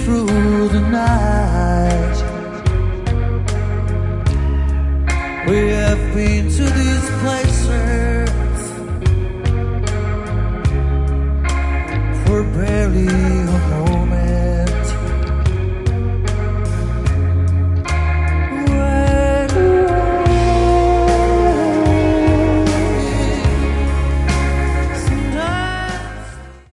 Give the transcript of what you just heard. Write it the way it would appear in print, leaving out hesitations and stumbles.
through the night. We have been to these places for barely a moment.